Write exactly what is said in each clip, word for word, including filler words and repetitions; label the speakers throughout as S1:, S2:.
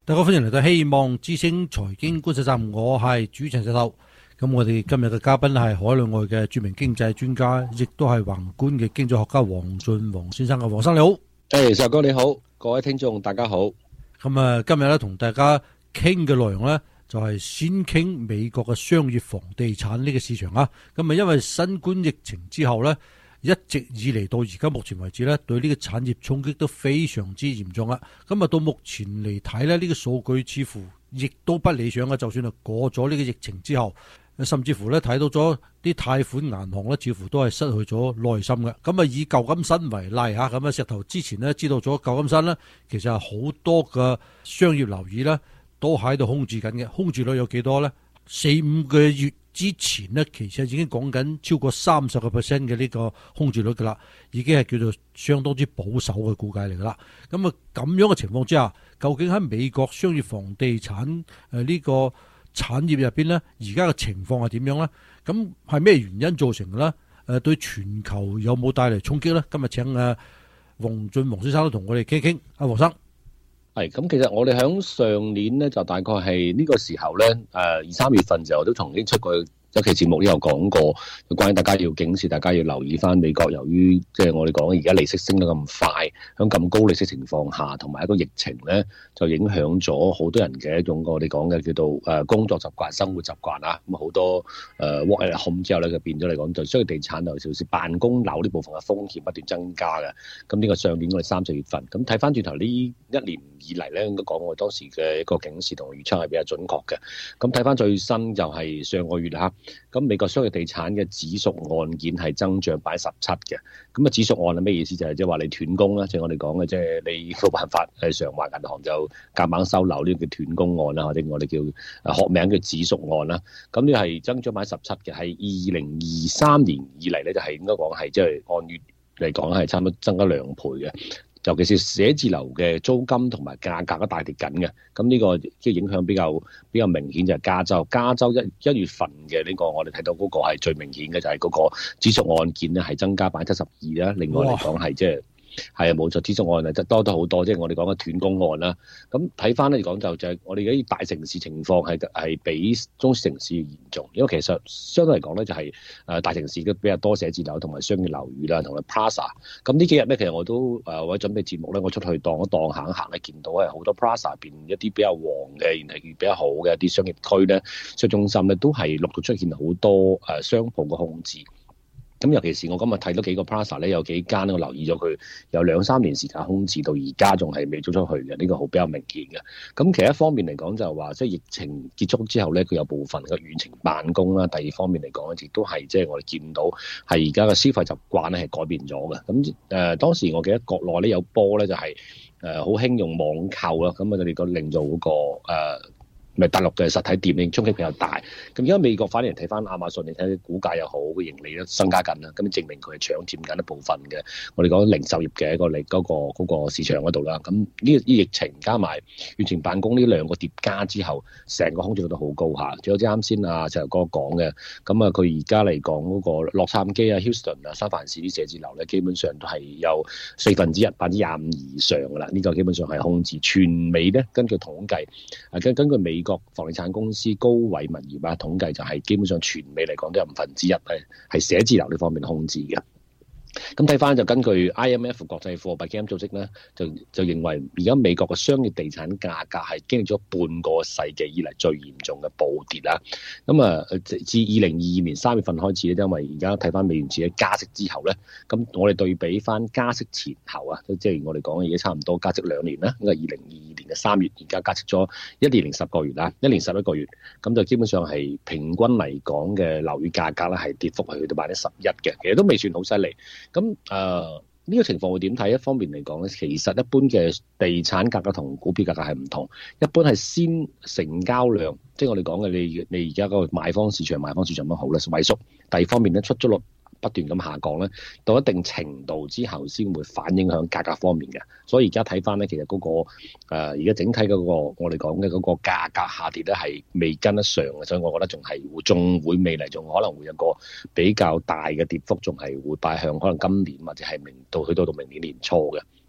S1: 大家歡迎嚟到希望之星財經觀察站，我係主持人石頭。咁我哋今日嘅嘉賓係海內外嘅著名經濟專家，亦都係宏觀嘅經濟學家黃俊宏先生嘅。黃生你好。
S2: 誒，石哥你好，各位聽眾大家好。
S1: 咁啊，今日咧同大家傾嘅內容咧，就係先傾美國嘅商業房地產呢個市場啊。咁啊，因為新冠疫情之後咧，一直以嚟到而家目前為止咧，對呢個產業衝擊都非常之嚴重啦。咁啊，到目前嚟睇咧，呢個數據似乎亦都不理想嘅。就算係過咗呢個疫情之後，甚至乎咧睇到咗啲貸款銀行咧，似乎都係失去咗耐心嘅。咁啊，以舊金山為例嚇，咁啊石頭之前咧知道咗舊金山咧，其實係好多嘅商業樓宇咧都喺度空置緊嘅。空置率有幾多咧？四五個月之前呢，其實已經講緊超過三十個 percent 嘅呢個空置率噶啦，已經係叫做相當之保守嘅估計嚟噶啦。咁啊，咁樣嘅情況之下，究竟喺美國商業房地產誒呢個產業入邊呢，而家嘅情況係點樣呢？咁係咩原因造成嘅呢？誒，對全球有冇帶嚟衝擊呢？今日請誒黃俊宏先生都同我哋傾傾。阿黃生。
S2: 係咁，其實我哋響上年咧，就大概係呢個時候咧，誒二三月份就都曾經出過一期節目，都有講過，關於大家要警示，大家要留意翻美國，由於即係我哋講而家利息升得咁快，響咁高利息情況下，同埋一個疫情咧，就影響咗好多人嘅一種我哋講嘅叫做誒工作習慣、生活習慣啊。咁好多誒 work at home 之後咧，就變咗嚟講，就商業地產尤其是辦公樓呢部分嘅風險不斷增加嘅。咁呢個上年我哋三四月份，咁睇翻轉頭呢一年以嚟咧，應該講我當時嘅一個警示同預測係比較準確嘅。咁睇翻最新就係上個月啦。咁美國商業地產嘅指數案件係增長百分之十七嘅。咁啊，指數案係咩意思？就係即係話你斷供啦，即係我哋講嘅，即係你冇辦法係償還，銀行就夾硬收樓，呢個叫斷供案啦，或者我哋叫學名叫指數案啦。咁呢係增長百分之十七嘅，係二零二三年以嚟咧，就係應該講係即係按月嚟講係差唔多增加兩倍嘅。尤其是寫字樓嘅租金同埋價格都大跌緊嘅，咁呢個即係影響比較比較明顯就係加州，加州一一月份嘅呢個我哋睇到嗰個係最明顯嘅，就係嗰個指數案件咧係增加百分之七十二啦。另外嚟講係即係。係啊，冇錯，指數案啊，就多咗好多，即係我哋講嘅斷供案啦。咁睇翻嚟講就就係我哋而家大城市情況係係比中小城市嚴重，因為其實相對嚟講咧就係誒大城市嘅比較多寫字樓同埋商業樓宇啦，同埋 Plaza。咁呢幾日咧，其實我都誒為咗準備節目咧，我出去蕩一蕩行一行咧，見到係好多 Plaza 入邊一啲比較旺嘅，然後比較好嘅一啲商業區咧、商業中心咧，都係陸續出現好多誒商鋪嘅空置。咁尤其是我今日睇到幾個 Plaza 咧，有幾間我留意咗佢有兩三年時間空置到而家仲係未租出去嘅，呢、這個好比較明顯嘅。咁其一方面嚟講就係話，即係疫情結束之後咧，佢有部分嘅遠程辦公啦。第二方面嚟講咧，亦都係即係我哋見到係而家嘅消費習慣咧係改變咗嘅。咁誒、呃、當時我記得國內咧有波咧就係誒好興用網購啦，咁啊佢哋個令到嗰個誒。呃咪大陸嘅實體店，衝擊比較大。咁而家美國反而睇翻亞馬遜，你睇股價又好，個盈利都增加緊啦。咁證明佢係搶佔緊一部分嘅我哋講零售業嘅一個利嗰個嗰個市場嗰度啦。咁呢呢疫情加埋遠程辦公呢兩個疊加之後，成個空置率都好高下。仲有啲啱先啊石頭哥講嘅，咁啊佢而家嚟講嗰個洛杉磯啊、Houston 啊、三藩市啲寫字樓咧，基本上都係有四分之一、百分之廿五以上噶啦。呢、這個基本上係空置。全美咧根據統計啊，根根據美國房地產公司高偉物業啊統計就係基本上全美嚟講都有五分之一係係寫字樓呢方面空置嘅。咁睇翻就根據 I M F 國際貨幣基金組織咧，就就認為而家美國嘅商業地產價格係經歷咗半個世紀以嚟最嚴重嘅暴跌啦。咁啊，自二零二二年三月份開始咧，因為而家睇翻美元指嘅加息之後咧，咁我哋對比翻加息前後啊，即係我哋講嘅而家差唔多加息兩年啦。咁啊，二零二二年嘅三月，而家加息咗一年零十個月啦，一年十一個月，咁就基本上係平均嚟講嘅樓宇價格咧係跌幅係去到百分之十一嘅，其實都未算好犀利。咁誒呢個情況會點睇？一方面嚟講咧，其實一般嘅地產價格同股票價格係唔同，一般係先成交量，即係我哋講嘅你你而家嗰個買方市場、賣方市場都好咧萎縮。第二方面咧，出租率不斷咁下降咧，到一定程度之後先會反映響價格方面嘅。所以而家睇翻咧，其實嗰、嗰個而家、呃、整體嗰、嗰個我哋講嘅嗰個價格下跌咧係未跟得上嘅，所以我覺得仲係會仲會未來仲可能會有個比較大嘅跌幅，仲係會擺向可能今年或者係明到去到到明年年初嘅。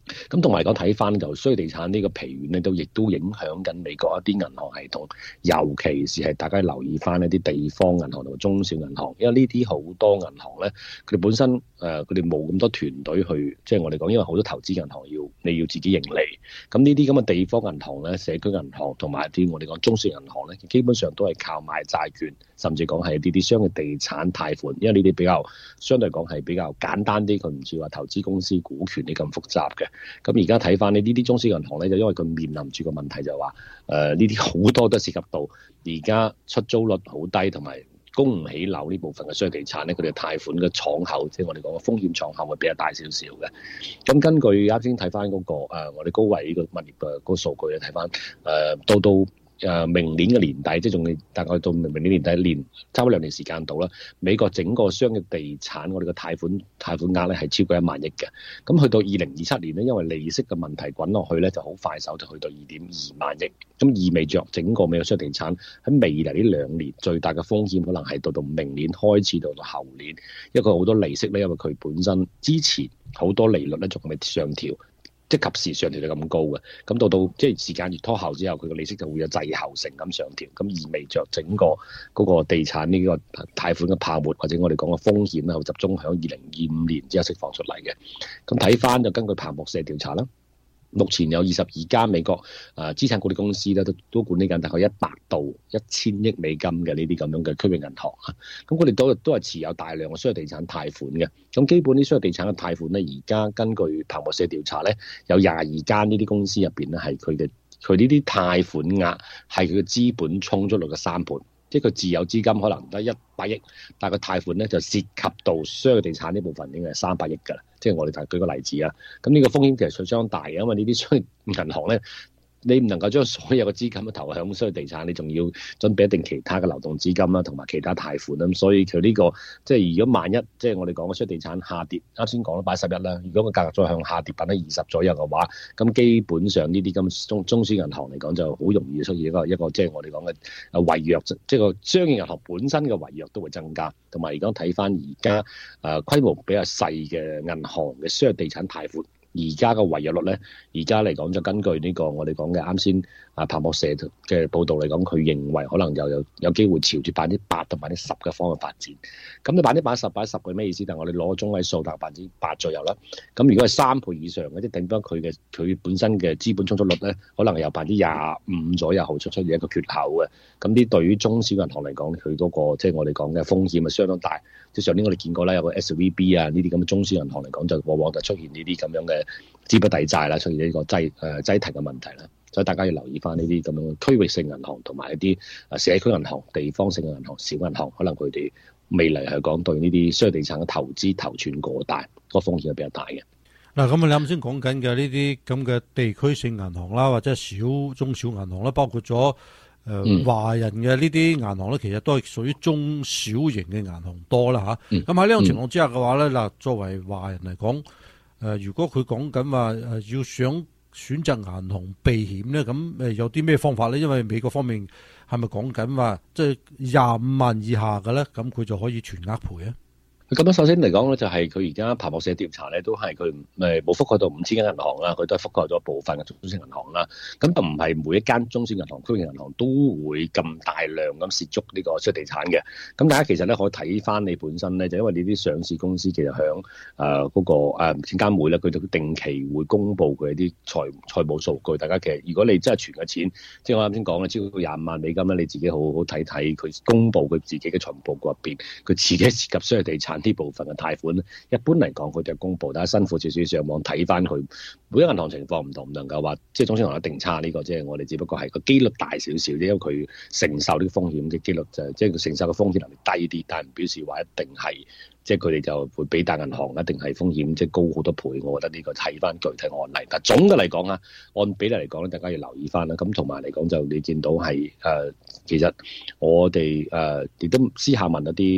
S2: 咁同埋講睇翻就商業地產呢個疲軟咧，都亦都影響緊美國一啲銀行系統，尤其是係大家留意翻一啲地方銀行同埋中小銀行，因為呢啲好多銀行咧，佢哋本身誒佢哋冇咁多團隊去，即係我哋講，因為好多投資銀行要你要自己盈利，咁呢啲咁嘅地方銀行咧、社區銀行同埋啲我哋講中小銀行咧，基本上都係靠買債券，甚至講係呢啲商業地產貸款，因為呢啲比較相對講係比較簡單啲，佢唔似話投資公司股權啲咁複雜嘅。咁而家睇翻呢啲中小銀行咧，就因為佢面臨住個問題就係話，誒呢啲好多都涉及到而家出租率好低，同埋供唔起樓呢部分嘅商業地產咧，佢哋貸款嘅敞口，即係我哋講嘅風險敞口會比較大少少嘅。咁根據啱先睇翻嗰個、呃、我哋高位呢個物業嘅嗰個數據咧，睇翻誒到到。誒、呃、明年嘅年底，即係仲要大概到明年年底一年，差唔多兩年時間到啦。美國整個商業地產我哋嘅貸款貸款額咧係超過一萬億嘅。咁去到二零二七年咧，因為利息嘅問題滾落去咧，就好快手就去到二點二萬億。咁意味着整個美國商業地產喺未來呢兩年最大嘅風險可能係到到明年開始到到後年，因為佢好多利息咧，因為佢本身之前好多利率咧仲未上調。即係及時上調到咁高嘅，咁到到即係時間越拖後之後，佢個利息就會有滯後性咁上調，咁意味着整個嗰個地產呢個貸款嘅泡沫或者我哋講嘅風險咧，會集中喺二零二五年之後釋放出嚟嘅。咁睇翻就根據彭博社調查啦。目前有二十二間美國誒、呃、資產管理公司咧，都都管理緊大概一百到一千億美金嘅呢啲咁樣嘅區域銀行啊。咁佢哋都都係持有大量嘅商業地產貸款嘅。咁基本啲商業地產嘅貸款咧，而家根據彭博社調查咧，有廿二間呢啲公司入邊咧，係佢嘅佢呢啲貸款額係佢嘅資本充足率嘅三倍。即係佢自有資金可能得一百億，但係個貸款咧就涉及到商業地產呢部分應該係三百億㗎啦。即係我哋就舉個例子啊，咁呢個風險其實相當大嘅，因為呢啲商業銀行咧，你唔能夠將所有嘅資金都投向商業地產，你仲要準備一定其他嘅流動資金啦，同埋其他貸款啦。咁所以佢呢個即係如果萬一即係我哋講嘅商業地產下跌，啱先講咗百分之十一啦，如果個價格再向下跌百分之二十左右嘅話，咁基本上呢啲咁中中小銀行嚟講就好容易出現一個一個即係我哋講嘅誒違約，即係個商業銀行本身嘅違約都會增加。同埋而家睇翻而家誒規模比較細嘅銀行嘅商業地產貸款。而家嘅違約率咧，而家嚟講就根據呢個我哋講嘅啱先啊彭博社嘅報導嚟講，佢認為可能又有有機會朝住百分之八到百分之十嘅方向發展。咁你百分之八十、百分之十係咩意思？但係我哋攞中位數，大概百分之八左右啦。咁如果係三倍以上嘅，即係頂翻佢嘅佢本身嘅資本充足率咧，可能有百分之廿五左右出出現一個缺口嘅。咁啲對於中小銀行嚟講，佢嗰個即係我哋講嘅風險係相當大。即係上年我哋見過啦，有個 S V B 啊呢啲咁嘅中小銀行嚟講，就往往就出現呢啲咁樣嘅資不抵債啦，出現呢個擠誒擠提嘅問題啦。所以大家要留意翻呢啲咁樣嘅區域性銀行同埋一啲誒社區銀行、地方性嘅銀行、小銀行，可能佢哋未來係講對呢啲商業地產嘅投資頭寸過大，個風險係比較大嘅。
S1: 嗱，咁啊，你啱先講緊嘅呢啲咁嘅地區性銀行啦，或者小中小銀行啦，包括咗。誒、呃、華人嘅呢啲銀行咧，其實都係屬於中小型嘅銀行多啦嚇。咁喺呢種情況之下嘅話咧，嗱，作為華人嚟講，誒、呃、如果佢講緊話誒要想選擇銀行避險咧，咁誒有啲咩方法咧？因為美國方面係咪講緊話即係廿五萬以下嘅咧，咁佢就可以全額賠啊？
S2: 咁樣首先嚟講咧，就係佢而家彭博社調查咧，都係佢誒冇覆蓋到五千間銀行啦，佢都係覆蓋咗部分嘅中小銀行啦。咁就唔係每一間中小銀行、區域銀行都會咁大量咁涉足呢個商業地產嘅。咁大家其實咧可以睇翻你本身咧，就因為你啲上市公司其實響誒嗰個誒證監會咧，佢就定期會公布佢啲財財務數據。大家其實如果你真係存嘅錢，即係我啱先講嘅超過廿五萬美金咧，你自己好好睇睇佢公布佢自己嘅財務報告入邊，佢自己涉及商業地產呢部分嘅貸款，一般嚟講佢就公布，大家辛苦少少上網睇翻佢每一銀行情況唔同，唔能夠話即係中小銀行一定差呢、這個，即係我哋只不過係個機率大少少，因為佢承受呢個風險嘅機率就即係佢承受嘅風險能力低啲，但係唔表示話一定係即係佢哋就會比大銀行一定係風險即係高好多倍。我覺得呢個睇翻具體案例，但係總嘅嚟講啊，按比例嚟講咧，大家要留意翻啦。咁同埋嚟講就你見到係誒、呃，其實我哋誒亦都私下問一啲。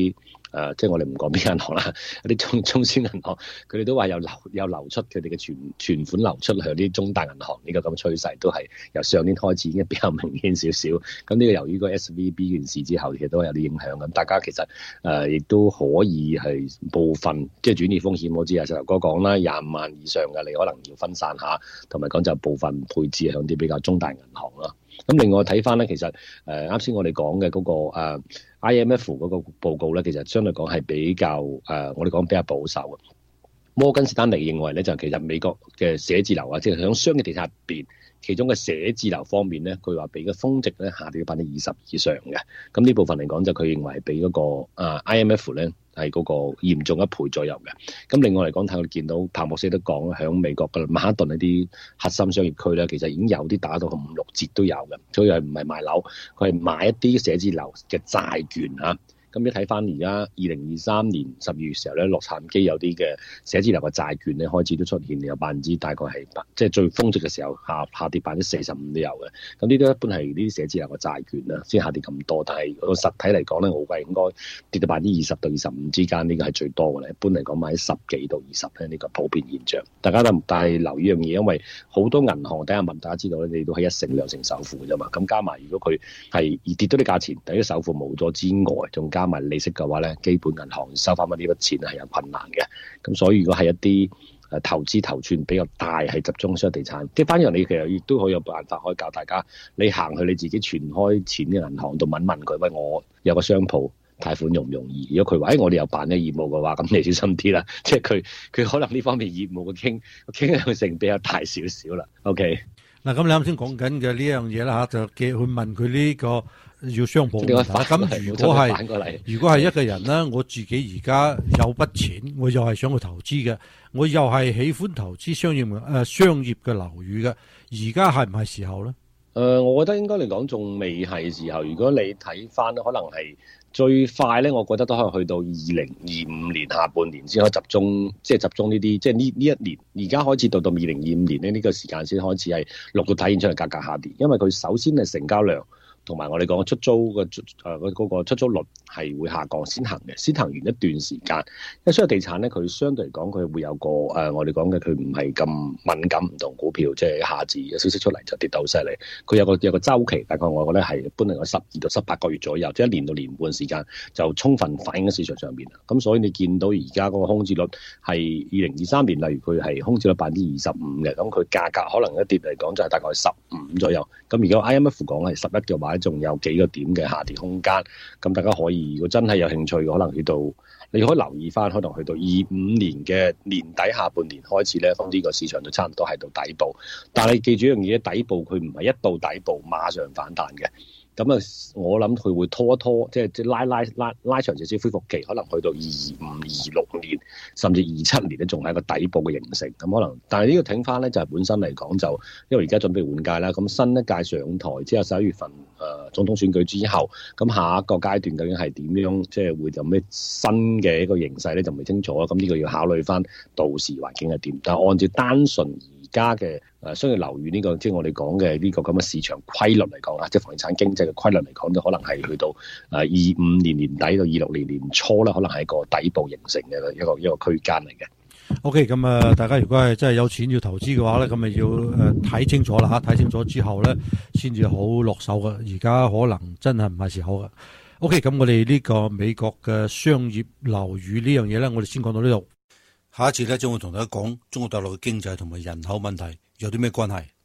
S2: 呃，即係我哋唔講邊間銀行啦，有啲中中小銀行，佢哋都話有流有流出佢哋嘅存存款流出向啲中大銀行呢個咁趨勢，都係由上年開始已經比較明顯少少。咁呢個由於個 S V B 件事之後，其實都有啲影響。咁大家其實誒亦、呃、都可以係部分即係轉移風險，我知啊，石頭哥講啦，廿五萬以上嘅你可能要分散下，同埋講就部分配置向啲比較中大銀行啦。咁另外睇翻咧，其實誒啱先我哋講嘅嗰個、呃、I M F 嗰個報告咧，其實相對講係比較誒、呃，我哋講比較保守嘅。摩根士丹利認為咧，就其實美國嘅寫字樓啊，即係響商業地產入邊，其中嘅寫字樓方面咧，佢話比個峰值咧下跌咗百分之二十以上嘅。咁呢部分嚟講，就佢認為比嗰、那個、呃、I M F 咧係嗰個嚴重一倍左右嘅。咁另外嚟講，睇我哋見到彭博社都講，響美國嘅曼哈頓一啲核心商業區咧，其實已經有啲打到五六折都有嘅。所以係唔係賣樓，佢係買一啲寫字樓嘅債券嚇。咁你睇翻而家二零二三年十二月時候咧，洛杉磯有啲嘅寫字樓嘅債券咧開始都出現有百分之大概係即係最峰值嘅時候下下跌百分之四十五都有嘅。咁呢啲一般係呢啲寫字樓嘅債券啦，先下跌咁多。但係個實體嚟講咧，我計應該跌到百分之二十到二十五之間，呢個係最多嘅咧。一般嚟講買十幾到二十咧，呢個普遍現象。大家都但係留意一樣嘢，因為好多銀行第一問大家知道咧，你都係一成兩成首付嘅啫嘛。咁加埋如果佢係跌到啲價錢，第一首付冇咗之外，仲加埋利息嘅話咧，基本銀行收翻翻呢筆錢係有困難嘅。咁所以如果係一啲誒投資頭寸比較大，係集中商業地產，即係反而你其實亦都可以有辦法可以教大家，你行去你自己存開錢嘅銀行度問問佢，喂，我有個商鋪貸款容唔容易？如果佢話誒我哋有辦呢業務嘅話，咁你小心啲啦。即係佢佢可能呢方面業務嘅傾傾向性比較大少少啦。OK。
S1: 嗱，咁你啱先講緊嘅呢樣嘢啦嚇，就叫去問佢呢個要商鋪問題。咁如果係如果係一個人咧，我自己而家有筆錢，我又係想去投資嘅，我又係喜歡投資商業誒、呃、商業嘅樓宇嘅，而家係唔係時候咧？誒、
S2: 呃，我覺得應該嚟講仲未係時候。如果你睇翻，可能係最快咧，我覺得都可能去到二零二五年下半年先可以集中，即係集中呢啲，即係呢呢一年，而家開始到到二零二五年咧，呢、這個時間先開始係陸續體現出嚟價格下跌，因為佢首先係成交量。同埋我哋講出租嘅誒嗰個出租率係會下降先行嘅，先行完一段時間。因為商業地產咧，佢相對嚟講佢會有個誒、呃，我哋講嘅佢唔係咁敏感，唔同股票，即係一下子有消息出嚟就跌到好犀利。佢有個有個週期，大概我覺得係一般嚟講十二到十八個月左右，即係一年到年半時間就充分反映喺市場上邊啦。咁所以你見到而家嗰個空置率係二零二三年，例如佢係空置率百分之二十五嘅，咁佢價格可能一跌嚟講就係大概十五左右。咁而家 I M F 講係十一嘅話，仲有幾個點嘅下跌空間，咁大家可以如果真係有興趣，可能去到你可以留意翻，可能去到二五年嘅年底下半年開始咧，咁呢個市場就差唔多係到底部。但係記住一樣嘢，底部佢唔係一到底部馬上反彈嘅。咁啊，我諗佢會拖一拖，即係即係拉拉拉拉長少少恢復期，可能去到二五、二六年，甚至二七年咧，仲係一個底部嘅形成。咁可能，但係呢個挺翻咧，就係、是、本身嚟講就，因為而家準備換屆啦，咁新一屆上台之後十一月份誒、呃、總統選舉之後，咁下一個階段究竟係點樣，即係會有咩新嘅一個形勢咧，就未清楚啦。咁呢個要考慮翻到時環境係點。但係按照單純而家嘅誒商業樓宇呢個，即係我哋講嘅呢個咁嘅市場規律嚟講啊，即係房地產經濟嘅規律嚟講，就可能係去到誒二五年年底到二六年年初咧，可能係一個底部形成嘅一個一個區間嚟嘅。
S1: OK，咁啊，大家如果係真係有錢要投資嘅話咧，咁咪要誒睇清楚啦嚇，睇清楚之後咧，先至好落手嘅。而家可能真係唔係時候嘅。OK，咁我哋呢個美國嘅商業樓宇呢樣嘢咧，我哋先講到呢度。下一次咧，將會同大家講中國大陸嘅經濟同埋人口問題有啲咩關係。